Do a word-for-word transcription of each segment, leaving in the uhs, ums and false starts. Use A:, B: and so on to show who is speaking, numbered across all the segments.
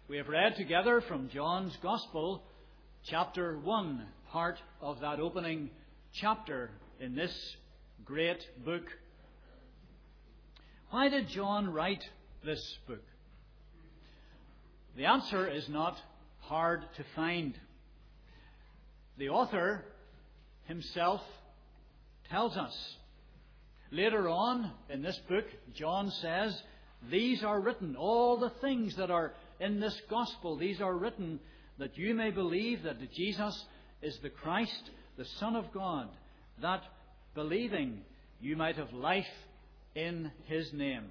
A: We have read together from John's Gospel, chapter one, part of that opening chapter in this great book. Why did John write this book? The answer is not hard to find. The author himself tells us. Later on in this book, John says, these are written, all the things that are in this gospel, these are written that you may believe that Jesus is the Christ, the Son of God, that believing you might have life in his name.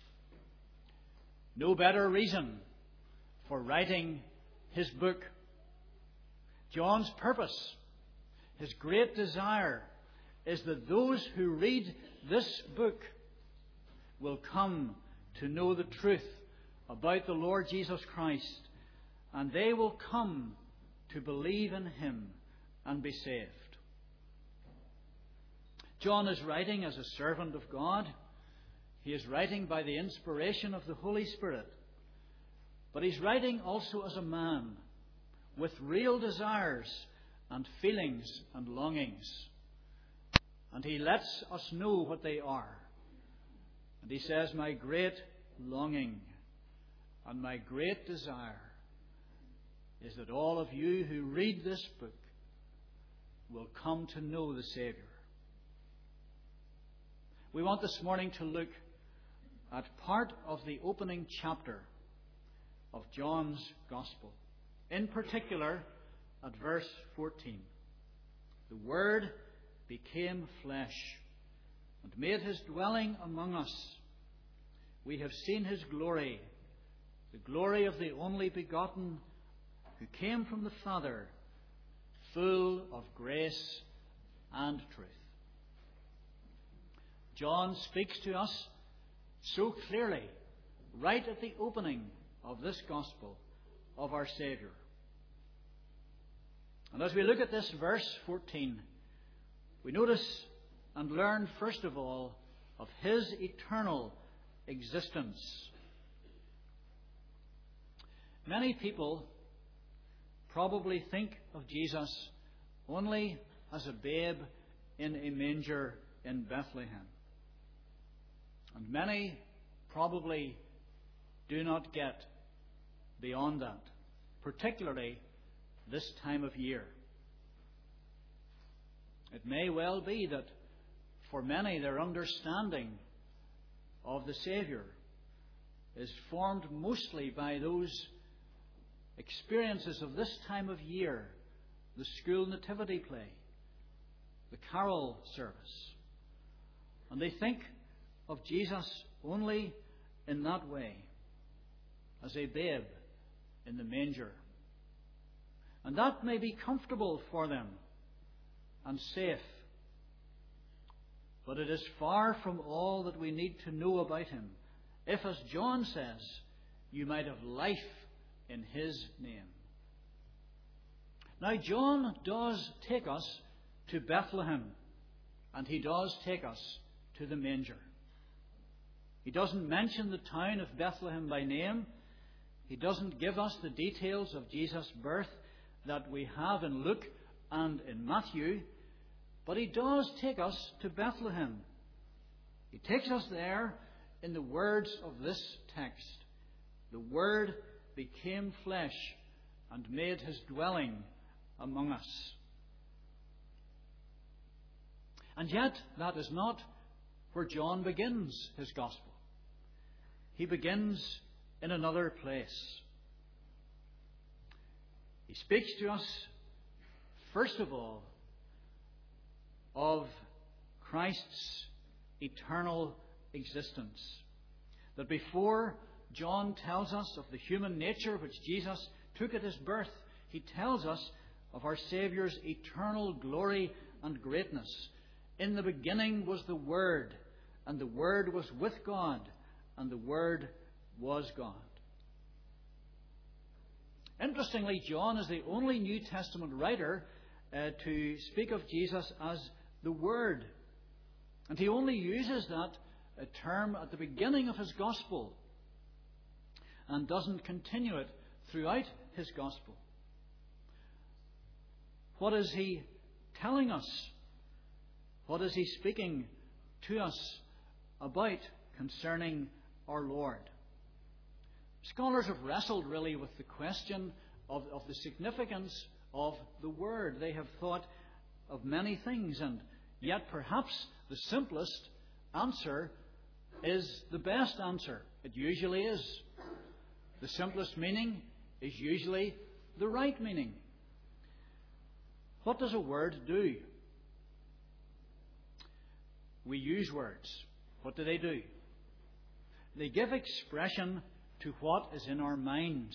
A: No better reason for writing his book. John's purpose, his great desire, is that those who read this book will come to know the truth about the Lord Jesus Christ, and they will come to believe in him and be saved. John is writing as a servant of God. He is writing by the inspiration of the Holy Spirit. But he's writing also as a man with real desires and feelings and longings. And he lets us know what they are. And he says, my great longing and my great desire is that all of you who read this book will come to know the Saviour. We want this morning to look at part of the opening chapter of John's Gospel. In particular, at verse fourteen. The Word became flesh and made his dwelling among us. We have seen his glory, the glory of the only begotten who came from the Father, full of grace and truth. John speaks to us so clearly, right at the opening of this Gospel, of our Saviour. And as we look at this verse fourteen, we notice and learn first of all of his eternal existence. Many people probably think of Jesus only as a babe in a manger in Bethlehem. And many probably do not get beyond that, particularly this time of year. It may well be that for many their understanding of the Saviour is formed mostly by those experiences of this time of year, the school nativity play, the carol service. And they think of Jesus only in that way, as a babe in the manger. And that may be comfortable for them and safe. But it is far from all that we need to know about him, if, as John says, you might have life in his name. Now, John does take us to Bethlehem, and he does take us to the manger. He doesn't mention the town of Bethlehem by name. He doesn't give us the details of Jesus' birth that we have in Luke and in Matthew, but he does take us to Bethlehem. He takes us there in the words of this text. The Word became flesh and made his dwelling among us. And yet, that is not where John begins his Gospel. He begins in another place. He speaks to us, first of all, of Christ's eternal existence. That before John tells us of the human nature which Jesus took at his birth, he tells us of our Saviour's eternal glory and greatness. In the beginning was the Word, and the Word was with God, and the Word was God. Interestingly, John is the only New Testament writer uh, to speak of Jesus as the Word. And he only uses that uh, term at the beginning of his Gospel and doesn't continue it throughout his gospel. What is he telling us? What is he speaking to us about concerning our Lord? Scholars have wrestled really with the question of, of the significance of the Word. They have thought of many things, and yet perhaps the simplest answer is the best answer. It usually is. The simplest meaning is usually the right meaning. What does a word do? We use words. What do they do? They give expression to what is in our minds.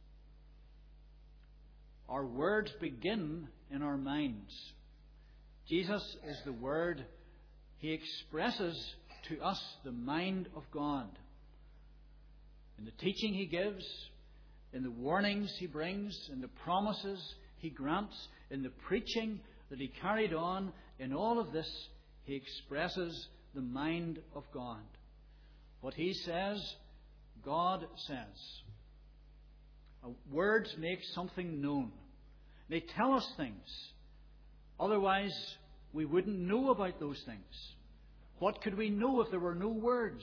A: Our words begin in our minds. Jesus is the Word. He expresses to us the mind of God. In the teaching He gives, in the warnings He brings, in the promises He grants, in the preaching that He carried on, in all of this, He expresses the mind of God. What He says, God says. Words make something known. They tell us things. Otherwise, we wouldn't know about those things. What could we know if there were no words?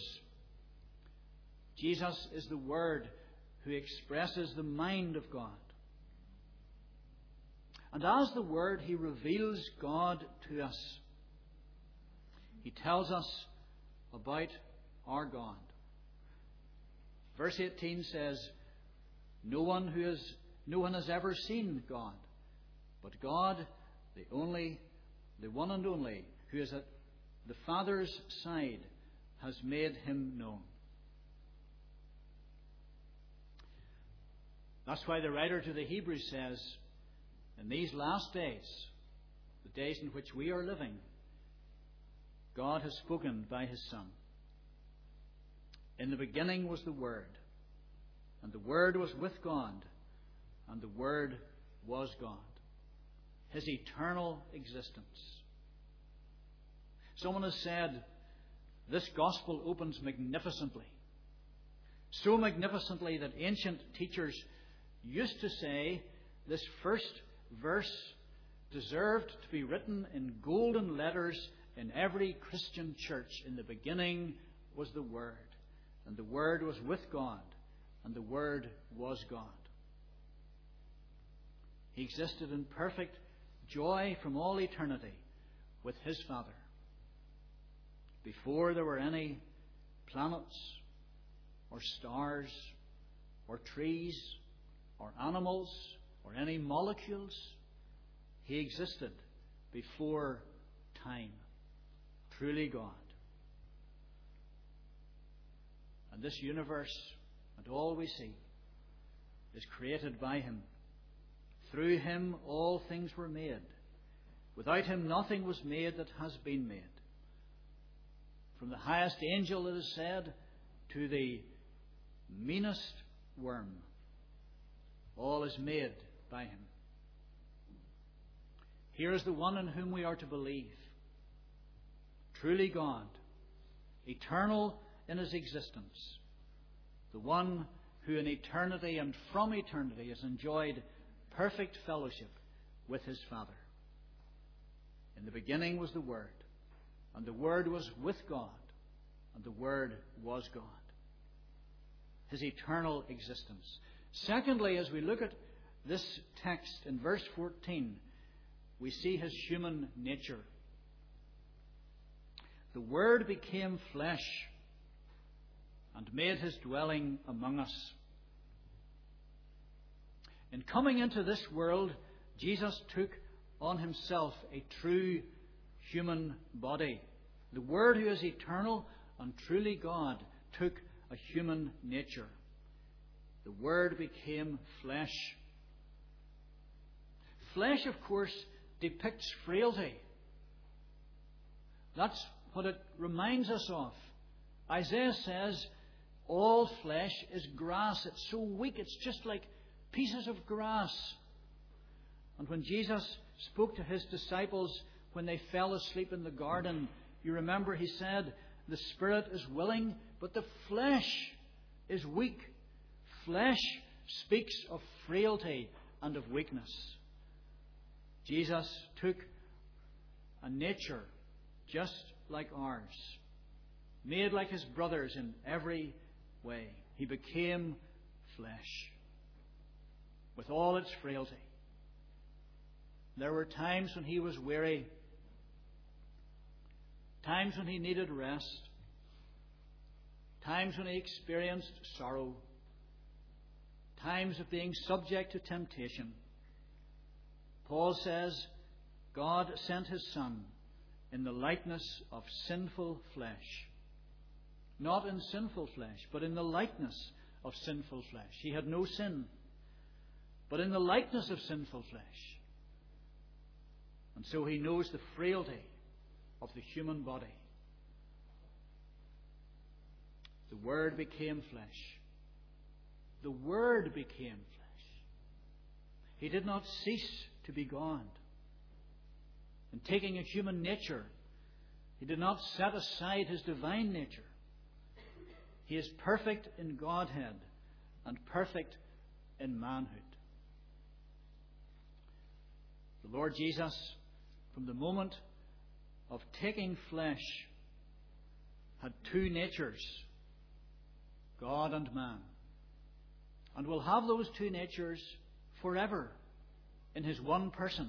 A: Jesus is the Word who expresses the mind of God. And as the Word, He reveals God to us. He tells us about our God. Verse eighteen says, No one who has no one has ever seen God, but God, the only, the one and only, who is at the Father's side, has made Him known. That's why the writer to the Hebrews says, in these last days, the days in which we are living, God has spoken by His Son. In the beginning was the Word, and the Word was with God, and the Word was God. His eternal existence. Someone has said, this gospel opens magnificently. So magnificently that ancient teachers used to say this first verse deserved to be written in golden letters in every Christian church. In the beginning was the Word, and the Word was with God, and the Word was God. He existed in perfect joy from all eternity with His Father. Before there were any planets or stars or trees or animals or any molecules, He existed before time. Truly God. And this universe and all we see is created by Him. Through Him all things were made. Without Him nothing was made that has been made. From the highest angel, it is said, to the meanest worm, all is made by Him. Here is the one in whom we are to believe. Truly God, eternal in His existence. The one who in eternity and from eternity has enjoyed perfect fellowship with His Father. In the beginning was the Word, and the Word was with God, and the Word was God. His eternal existence. Secondly, as we look at this text in verse fourteen, we see His human nature. The Word became flesh and made His dwelling among us. In coming into this world, Jesus took on Himself a true human body. The Word, who is eternal and truly God, took a human nature. The Word became flesh. Flesh, of course, depicts frailty. That's what it reminds us of. Isaiah says, all flesh is grass. It's so weak, it's just like pieces of grass. And when Jesus spoke to His disciples when they fell asleep in the garden, you remember He said, the spirit is willing, but the flesh is weak. Flesh speaks of frailty and of weakness. Jesus took a nature just like ours, made like his brothers in every way. He became flesh with all its frailty. There were times when he was weary, times when he needed rest, times when he experienced sorrow, times of being subject to temptation. Paul says, God sent his Son in the likeness of sinful flesh. Not in sinful flesh, but in the likeness of sinful flesh. He had no sin, but in the likeness of sinful flesh. And so he knows the frailty of the human body. The Word became flesh. The Word became flesh. He did not cease to be God. In taking a human nature, he did not set aside his divine nature. He is perfect in Godhead and perfect in manhood. The Lord Jesus, from the moment of taking flesh, had two natures, God and man, and will have those two natures forever in his one person.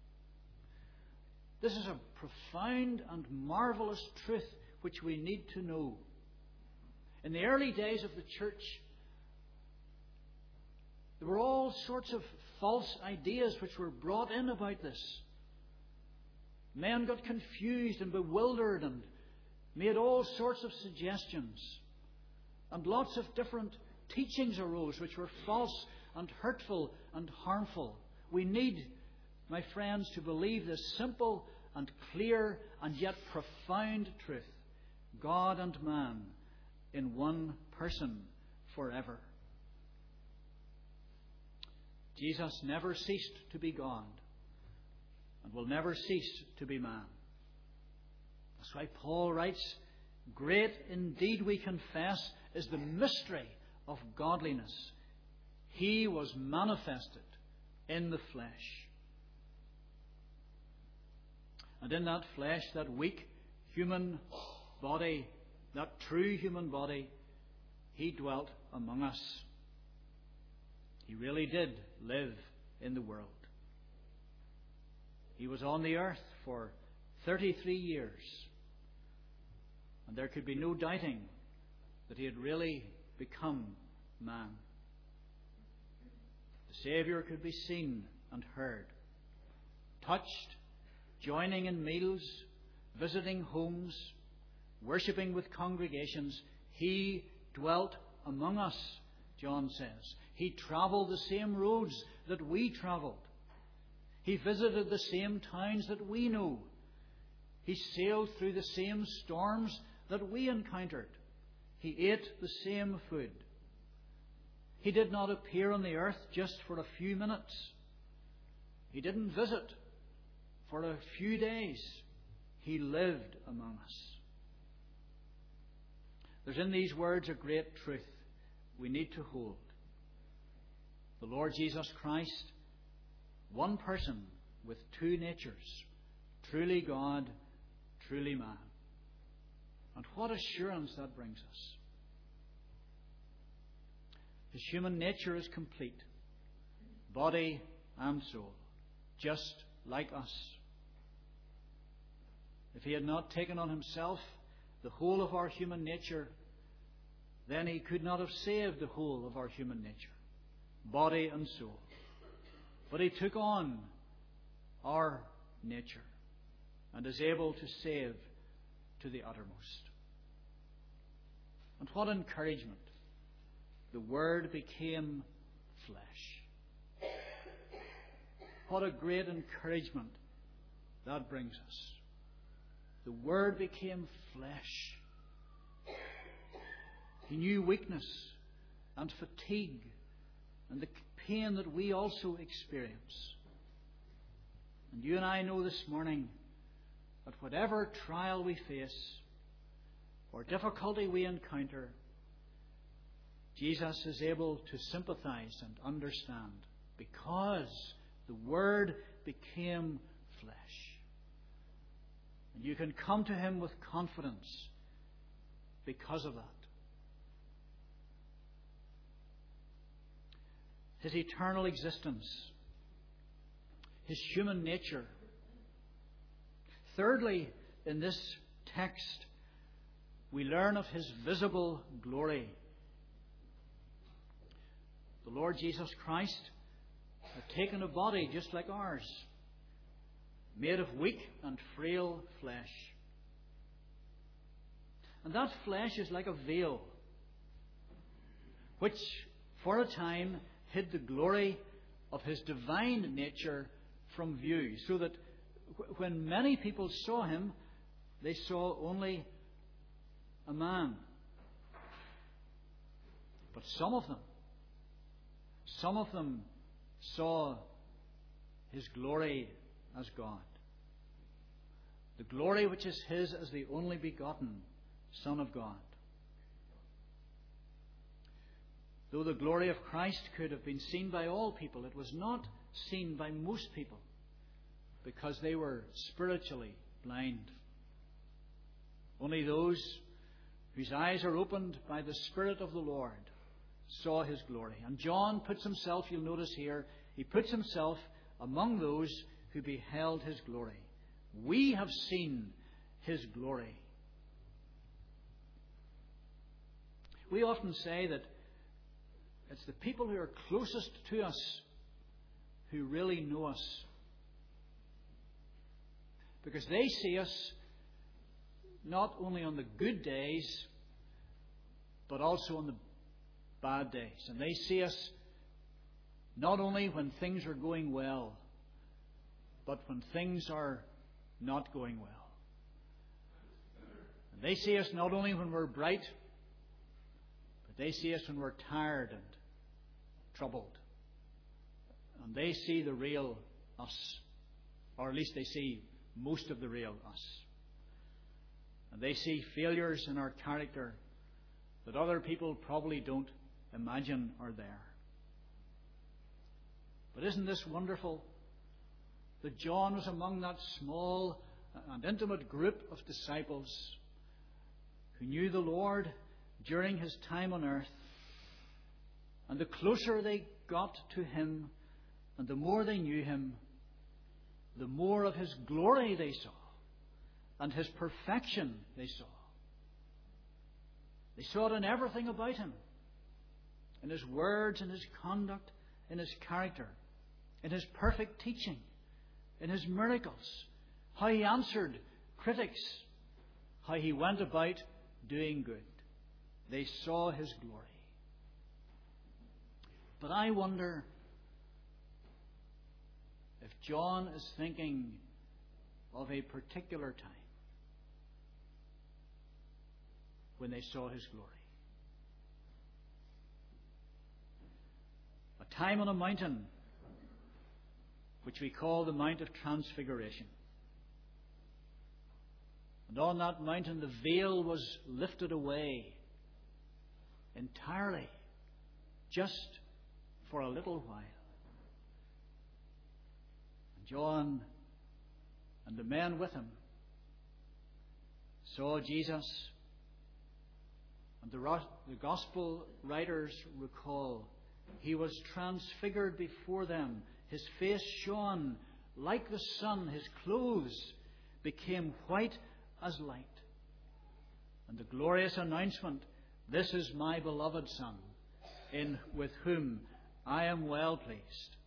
A: This is a profound and marvelous truth which we need to know. In the early days of the church, there were all sorts of false ideas which were brought in about this. Men got confused and bewildered and made all sorts of suggestions. And lots of different teachings arose which were false and hurtful and harmful. We need, my friends, to believe this simple and clear and yet profound truth. God and man in one person forever. Jesus never ceased to be God and will never cease to be man. That's why Paul writes, great indeed, we confess, is the mystery of godliness. He was manifested in the flesh. And in that flesh, that weak human body, that true human body, he dwelt among us. He really did live in the world. He was on the earth for thirty-three years. And there could be no doubting that he had really become man. The Saviour could be seen and heard, touched, joining in meals, visiting homes, worshipping with congregations. He dwelt among us, John says. He travelled the same roads that we travelled. He visited the same towns that we know. He sailed through the same storms that we encountered. He ate the same food. He did not appear on the earth just for a few minutes. He didn't visit for a few days. He lived among us. There's in these words a great truth we need to hold. The Lord Jesus Christ, one person with two natures, truly God, truly man. And what assurance that brings us. His human nature is complete, body and soul, just like us. If he had not taken on himself the whole of our human nature, then he could not have saved the whole of our human nature, body and soul. But he took on our nature and is able to save to the uttermost. And what encouragement! The Word became flesh. What a great encouragement that brings us. The Word became flesh. He knew weakness and fatigue and the pain that we also experience. And you and I know this morning that whatever trial we face or difficulty we encounter, Jesus is able to sympathize and understand because the Word became flesh. And you can come to Him with confidence because of that. His eternal existence, His human nature. Thirdly, in this text, we learn of His visible glory. The Lord Jesus Christ had taken a body just like ours, made of weak and frail flesh. And that flesh is like a veil, which for a time hid the glory of His divine nature from view, so that when many people saw Him, they saw only a man. But some of them, some of them saw His glory as God. The glory which is His as the only begotten Son of God. Though the glory of Christ could have been seen by all people, it was not seen by most people because they were spiritually blind. Only those whose eyes are opened by the Spirit of the Lord saw His glory. And John puts himself, you'll notice here, he puts himself among those who beheld His glory. We have seen His glory. We often say that it's the people who are closest to us who really know us, because they see us not only on the good days, but also on the bad days. And they see us not only when things are going well, but when things are not going well. And they see us not only when we're bright, but they see us when we're tired and troubled. And they see the real us, or at least they see most of the real us. And they see failures in our character that other people probably don't imagine are there. But isn't this wonderful that John was among that small and intimate group of disciples who knew the Lord during His time on earth, and the closer they got to Him and the more they knew Him, the more of His glory they saw and His perfection they saw. They saw it in everything about Him, in His words, in His conduct, in His character, in His perfect teaching, in His miracles, how He answered critics, how He went about doing good. They saw His glory. But I wonder if John is thinking of a particular time when they saw His glory. A time on a mountain which we call the Mount of Transfiguration. And on that mountain the veil was lifted away entirely, just for a little while. And John and the men with him saw Jesus, and the, the Gospel writers recall He was transfigured before them. His face shone like the sun. His clothes became white as light. And the glorious announcement, "This is my beloved Son, in with whom I am well pleased."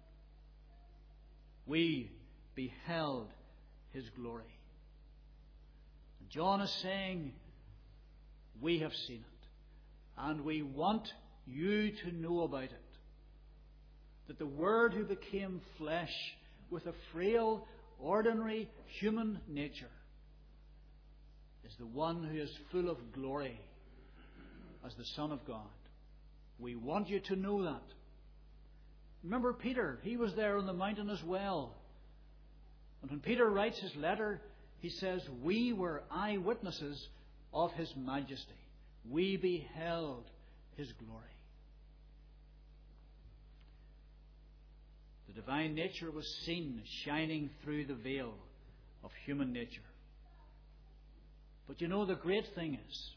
A: We beheld His glory. And John is saying, we have seen it, and we want you to know about it. That the Word who became flesh with a frail, ordinary human nature is the one who is full of glory as the Son of God. We want you to know that. Remember Peter, he was there on the mountain as well. And when Peter writes his letter, he says, we were eyewitnesses of His majesty. We beheld His glory. The divine nature was seen shining through the veil of human nature. But you know, the great thing is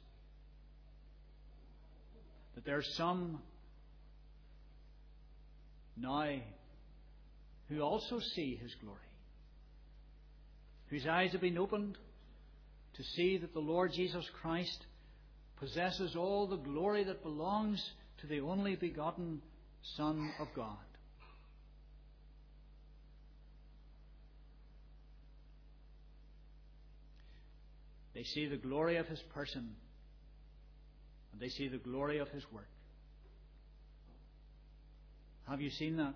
A: that there are some now who also see His glory, whose eyes have been opened to see that the Lord Jesus Christ possesses all the glory that belongs to the only begotten Son of God. They see the glory of His person, and they see the glory of His work. Have you seen that?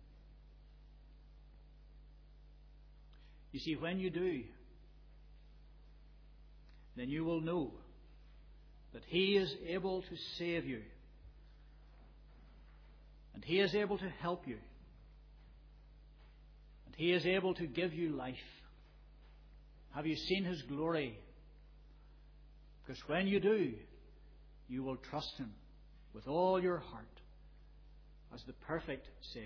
A: You see, when you do, then you will know that He is able to save you, and He is able to help you, and He is able to give you life. Have you seen His glory? Because when you do, you will trust Him with all your heart as the perfect Saviour.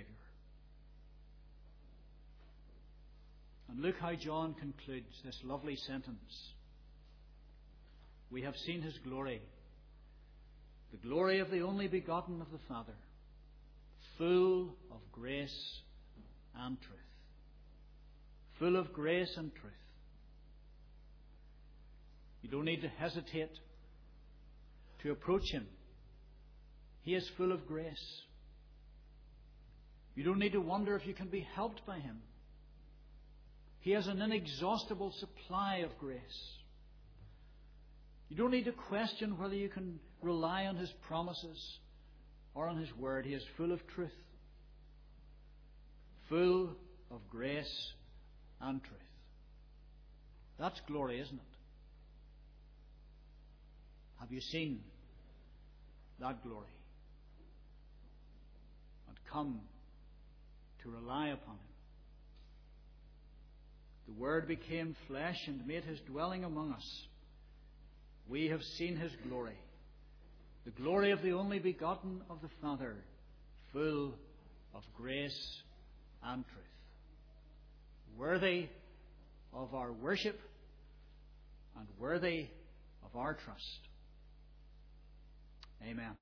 A: And look how John concludes this lovely sentence. We have seen His glory, the glory of the only begotten of the Father, full of grace and truth. Full of grace and truth. You don't need to hesitate to approach Him. He is full of grace. You don't need to wonder if you can be helped by Him. He has an inexhaustible supply of grace. You don't need to question whether you can rely on His promises or on His word. He is full of truth, full of grace and truth. That's glory, isn't it? Have you seen that glory? And come to rely upon Him. The Word became flesh and made His dwelling among us. We have seen His glory, the glory of the only begotten of the Father, full of grace and truth. Worthy of our worship and worthy of our trust. Amen.